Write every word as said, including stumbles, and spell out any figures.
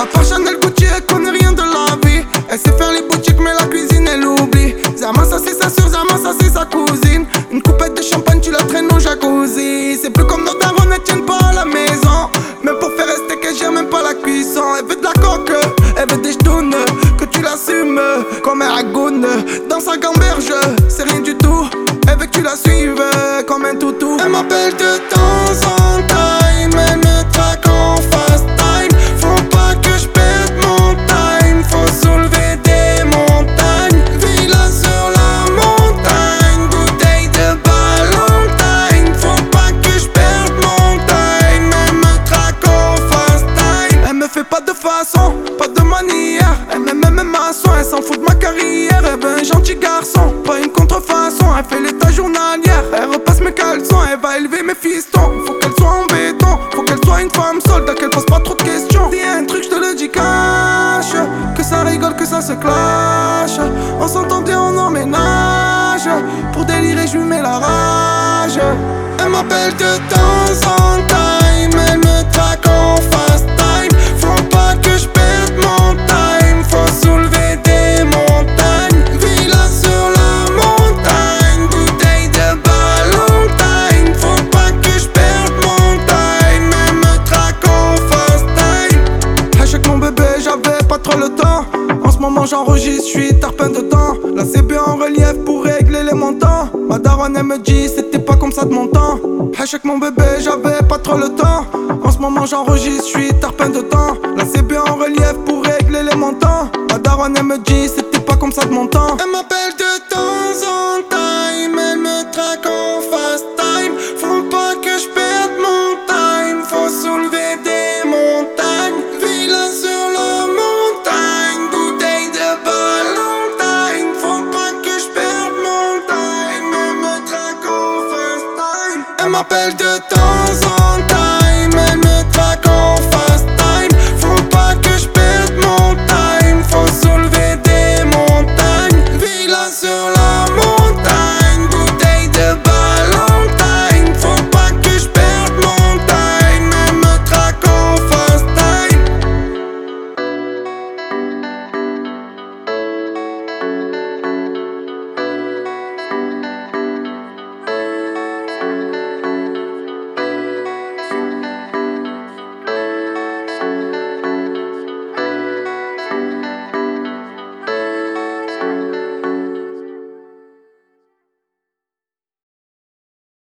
part Chanel, Gucci, elle connaît rien de la vie. Elle sait faire les boutiques mais la cuisine elle oublie. Zama ça c'est sa soeur, Zama ça c'est sa cousine. Une coupette de champagne tu la traînes au jacuzzi. C'est plus comme nos darons ne tiennent pas à la maison. Mais pour faire rester qu'elle gère même pas la cuisson. Elle veut de la coque, elle veut des jetounes, que tu l'assumes comme un ragoune. Dans sa gamberge, c'est rien du tout. Elle veut que tu la suives comme un toutou. Elle m'appelle de temps en time, elle me traque en fast time. Faut pas que je perde mon time, faut soulever des montagnes. Villa sur la montagne, bouteille de Valentine. Faut pas que je perde mon time, elle me traque en fast time. Elle me fait pas de façon, pas de manière. Elle m'aime même maçon, elle s'en fout de ma carrière. Elle veut un gentil garçon, pas une contrefaçon. Elle fait l'état journalière, elle repasse mes caleçons. Elle va élever mes fistons, faut qu'elle soit en béton. Faut qu'elle soit une femme soldat, qu'elle pose pas trop de questions. Dis un truc, je te le dis cash, que ça rigole, que ça se clash. On s'entend bien, on emménage. Pour délirer, je lui mets la rage. Elle m'appelle de temps en time, elle me traque en fast time. Faut pas que je perde mon time, faut soulever des montagnes. Villa sur la montagne, bouteille de Valentine. Faut pas que je perde mon time, elle me traque en fast time. Avec mon bébé, j'avais pas trop le temps. En ce moment j'enregistre, j'suis tarpin dedans. Là c'est bien en relief pour régler les montants. Ma daronne elle me dit c'était pas comme ça de mon temps. Avec mon bébé j'avais pas trop le temps. En ce moment j'enregistre, j'suis tarpin dedans. Là c'est bien en relief pour régler les montants. Ma daronne elle me dit c'était pas comme ça de mon temps. Elle m'appelle de temps en time, elle me traque en fast time. Faut pas que je perde mon time, faut soulever des montagnes. Villa sur la montagne, bouteille de Valentine. Faut pas que je perde mon time, elle me traque en fast time. Elle m'appelle de